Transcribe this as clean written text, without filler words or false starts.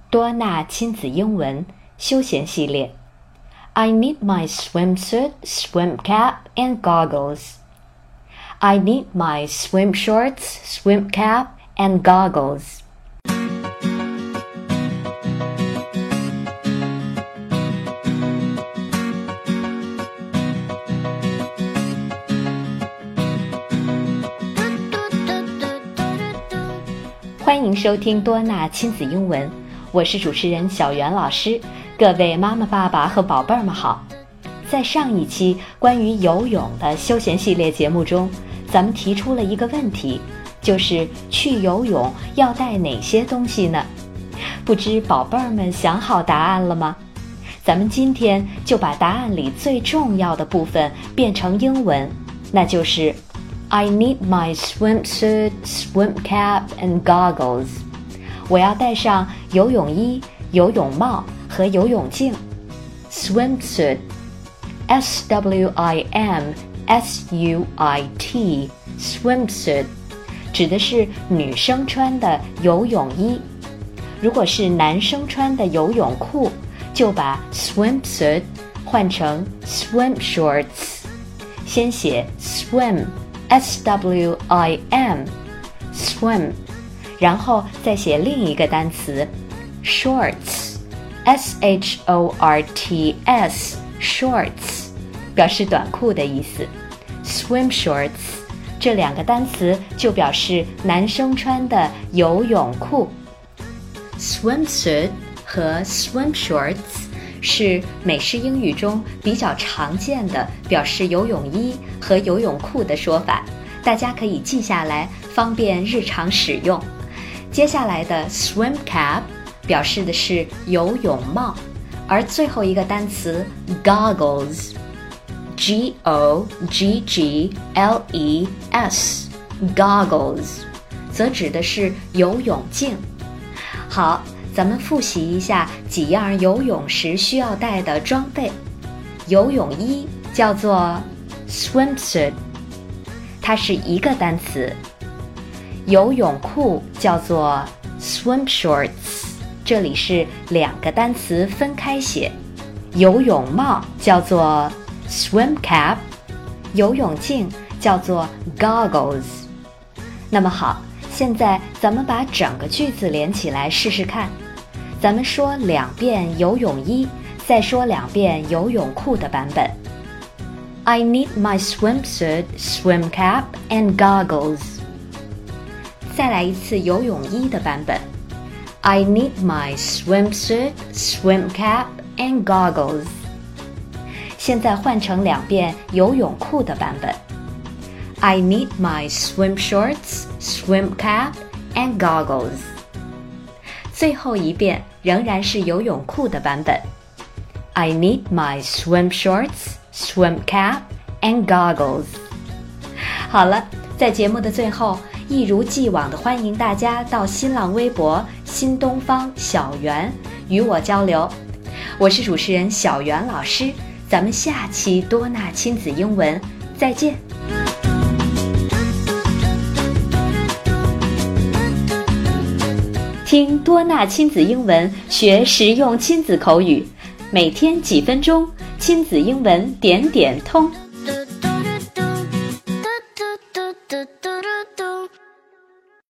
多纳亲子英文休闲系列。I need my swimsuit, swim cap, and goggles. I need my swim shorts, swim cap, and goggles. 欢迎收听多纳亲子英文，我是主持人小袁老师。各位妈妈、爸爸和宝贝儿们好。在上一期关于游泳的休闲系列节目中，咱们提出了一个问题，就是去游泳要带哪些东西呢？不知宝贝儿们想好答案了吗？咱们今天就把答案里最重要的部分变成英文，那就是I need my swimsuit, swim cap, and goggles. 我要带上游泳衣、游泳帽和游泳镜。Swimsuit, S-W-I-M-S-U-I-T, swimsuit, 指的是女生穿的游泳衣。如果是男生穿的游泳裤，就把 swimsuit 换成 swim shorts。先写 swim。S-W-I-M swim， 然后再写另一个单词 shorts S-H-O-R-T-S shorts， 表示短裤的意思。swim shorts 这两个单词就表示男生穿的游泳裤。swimsuit 和 swim shorts 是美式英语中比较常见的表示游泳衣和游泳裤的说法，大家可以记下来，方便日常使用。接下来的 swim cap 表示的是游泳帽，而最后一个单词 goggles G-O-G-G-L-E-S goggles 则指的是游泳镜。好，咱们复习一下几样游泳时需要带的装备。游泳衣叫做 swimsuit， 它是一个单词。游泳裤叫做 swim shorts， 这里是两个单词分开写。游泳帽叫做 swim cap， 游泳镜叫做 goggles。 那么好，现在咱们把整个句子连起来试试看。咱们说2遍游泳衣，再说2遍游泳裤的版本。I need my swimsuit, swim cap, and goggles. 再来一次游泳衣的版本。I need my swimsuit, swim cap, and goggles. 现在换成2遍游泳裤的版本。I need my swim shorts, swim cap, and goggles. 最后一遍仍然是游泳裤的版本。I need my swim shorts, swim cap, and goggles. 好了，在节目的最后，一如既往的欢迎大家到新浪微博新东方小袁与我交流。我是主持人小袁老师，咱们下期多纳亲子英文再见。听多纳亲子英文，学实用亲子口语，每天几分钟，亲子英文点点通。